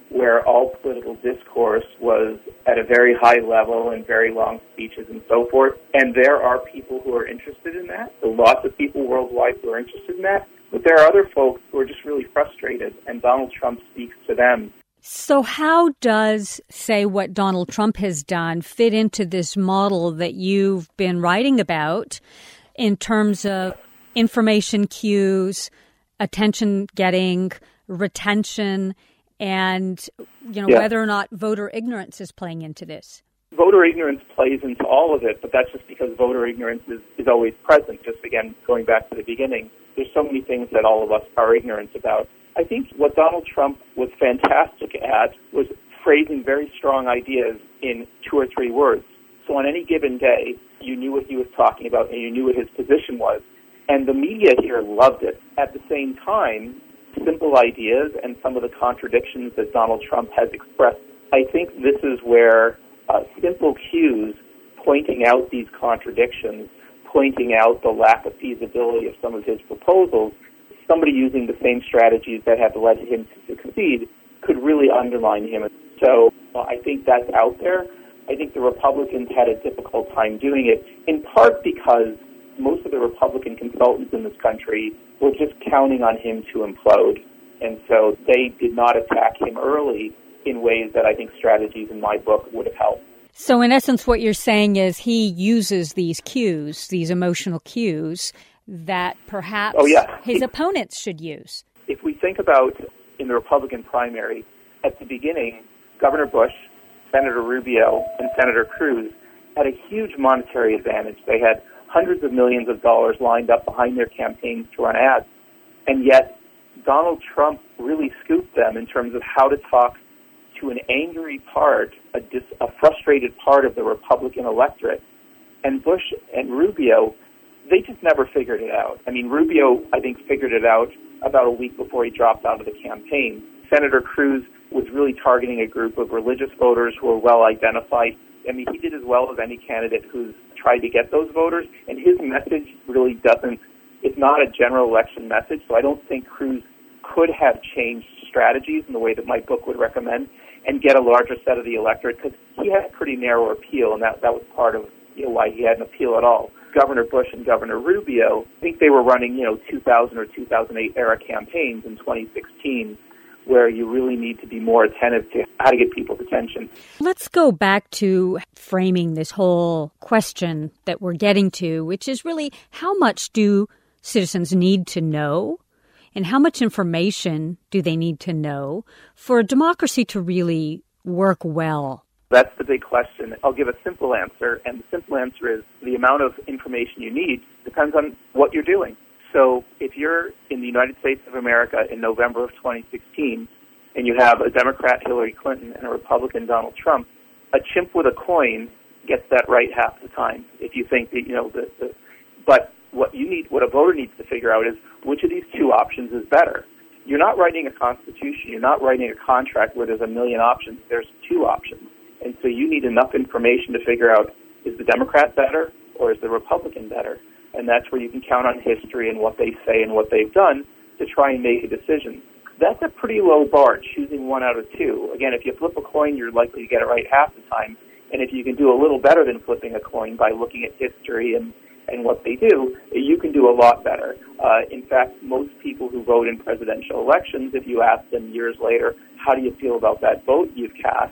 where all political discourse was at a very high level and very long speeches and so forth. And there are people who are interested in that. So lots of people worldwide who are interested in that. But there are other folks who are just really frustrated, and Donald Trump speaks to them. So how does, say, what Donald Trump has done fit into this model that you've been writing about in terms of information cues, attention getting, retention, and whether or not voter ignorance is playing into this? Voter ignorance plays into all of it, but that's just because voter ignorance is always present. Just again, going back to the beginning, there's so many things that all of us are ignorant about. I think what Donald Trump was fantastic at was phrasing very strong ideas in 2 or 3 words. So on any given day, you knew what he was talking about and you knew what his position was. And the media here loved it. At the same time, simple ideas and some of the contradictions that Donald Trump has expressed, I think this is where simple cues pointing out these contradictions, pointing out the lack of feasibility of some of his proposals, somebody using the same strategies that have led him to succeed could really undermine him. So I think that's out there. I think the Republicans had a difficult time doing it, in part because most of the Republican consultants in this country were just counting on him to implode. And so they did not attack him early in ways that I think strategies in my book would have helped. So in essence, what you're saying is he uses these cues, these emotional cues, that perhaps his opponents should use. If we think about in the Republican primary, at the beginning, Governor Bush, Senator Rubio, and Senator Cruz had a huge monetary advantage. They had hundreds of millions of dollars lined up behind their campaigns to run ads. And yet, Donald Trump really scooped them in terms of how to talk to an angry part, a frustrated part of the Republican electorate. And Bush and Rubio, they just never figured it out. I mean, Rubio, I think, figured it out about a week before he dropped out of the campaign. Senator Cruz was really targeting a group of religious voters who were well identified. I mean, he did as well as any candidate who's tried to get those voters, and his message really doesn't, it's not a general election message, so I don't think Cruz could have changed strategies in the way that my book would recommend and get a larger set of the electorate, because he had a pretty narrow appeal, and that was part of why he had an appeal at all. Governor Bush and Governor Rubio, I think they were running 2000 or 2008 era campaigns in 2016, where you really need to be more attentive to how to get people's attention. Let's go back to framing this whole question that we're getting to, which is really how much do citizens need to know and how much information do they need to know for a democracy to really work well? That's the big question. I'll give a simple answer, and the simple answer is the amount of information you need depends on what you're doing. So if you're in the United States of America in November of 2016 and you have a Democrat Hillary Clinton and a Republican Donald Trump, a chimp with a coin gets that right half the time. If you think that, but what a voter needs to figure out is which of these two options is better. You're not writing a constitution. You're not writing a contract where there's a million options. There's 2 options. And so you need enough information to figure out, is the Democrat better or is the Republican better? And that's where you can count on history and what they say and what they've done to try and make a decision. That's a pretty low bar, choosing 1 out of 2. Again, if you flip a coin, you're likely to get it right half the time. And if you can do a little better than flipping a coin by looking at history and what they do, you can do a lot better. In fact, most people who vote in presidential elections, if you ask them years later, how do you feel about that vote you've cast?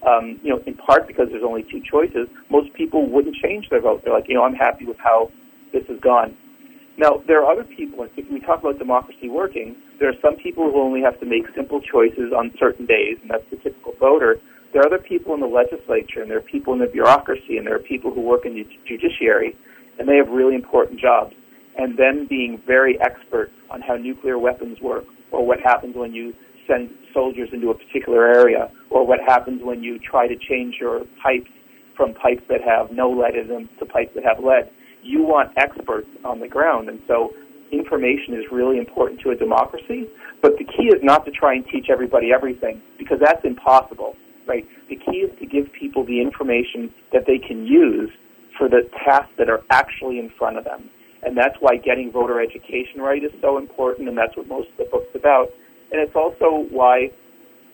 In part because there's only 2 choices, most people wouldn't change their vote. They're like, I'm happy with how this has gone. Now, there are other people, if we talk about democracy working, there are some people who only have to make simple choices on certain days, and that's the typical voter. There are other people in the legislature, and there are people in the bureaucracy, and there are people who work in the judiciary, and they have really important jobs. And then being very expert on how nuclear weapons work, or what happens when you send soldiers into a particular area, or what happens when you try to change your pipes from pipes that have no lead in them to pipes that have lead. You want experts on the ground, and so information is really important to a democracy, but the key is not to try and teach everybody everything, because that's impossible, right? The key is to give people the information that they can use for the tasks that are actually in front of them. And that's why getting voter education right is so important, and that's what most of the book's about. And it's also why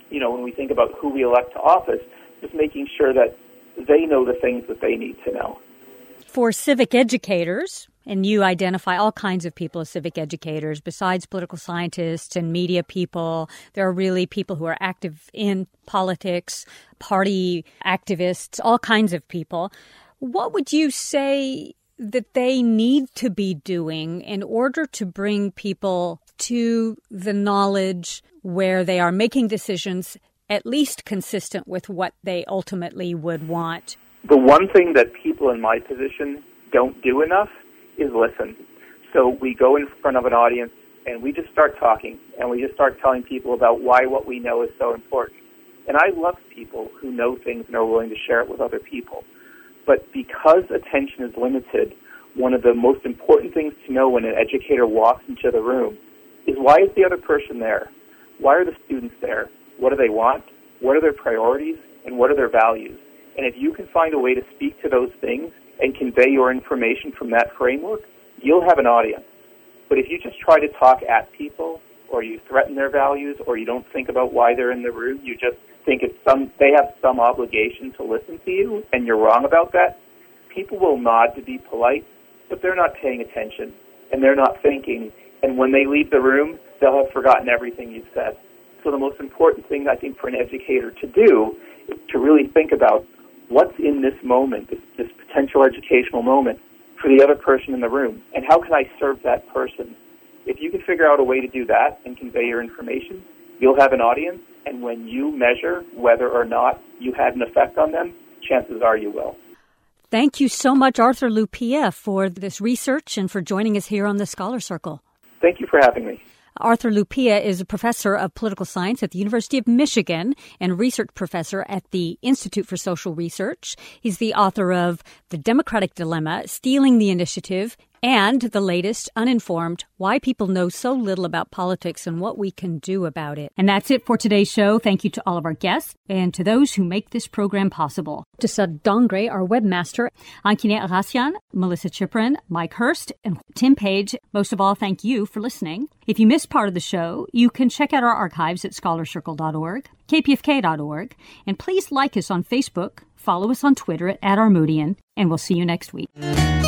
when we think about who we elect to office, just making sure that they know the things that they need to know. For civic educators, and you identify all kinds of people as civic educators, besides political scientists and media people, there are really people who are active in politics, party activists, all kinds of people. What would you say that they need to be doing in order to bring people to the knowledge where they are making decisions at least consistent with what they ultimately would want? The one thing that people in my position don't do enough is listen. So we go in front of an audience and we just start talking and we just start telling people about why what we know is so important. And I love people who know things and are willing to share it with other people. But because attention is limited, one of the most important things to know when an educator walks into the room is, why is the other person there? Why are the students there? What do they want? What are their priorities? And what are their values? And if you can find a way to speak to those things and convey your information from that framework, you'll have an audience. But if you just try to talk at people, or you threaten their values, or you don't think about why they're in the room, you just think they have some obligation to listen to you, and you're wrong about that, people will nod to be polite, but they're not paying attention, and they're not thinking. And when they leave the room, they'll have forgotten everything you've said. So the most important thing, I think, for an educator to do is to really think about what's in this moment, this potential educational moment, for the other person in the room, and how can I serve that person? If you can figure out a way to do that and convey your information, you'll have an audience, and when you measure whether or not you had an effect on them, chances are you will. Thank you so much, Arthur Lupia, for this research and for joining us here on the Scholar Circle. Thank you for having me. Arthur Lupia is a professor of political science at the University of Michigan and a research professor at the Institute for Social Research. He's the author of The Democratic Dilemma, Stealing the Initiative, and the latest, Uninformed, Why People Know So Little About Politics and What We Can Do About It. And that's it for today's show. Thank you to all of our guests and to those who make this program possible. To Sud Dongre, our webmaster, Ankine Arasian, Melissa Chiprin, Mike Hurst, and Tim Page. Most of all, thank you for listening. If you missed part of the show, you can check out our archives at scholarcircle.org, kpfk.org, and please like us on Facebook, follow us on Twitter at Armoudian, and we'll see you next week.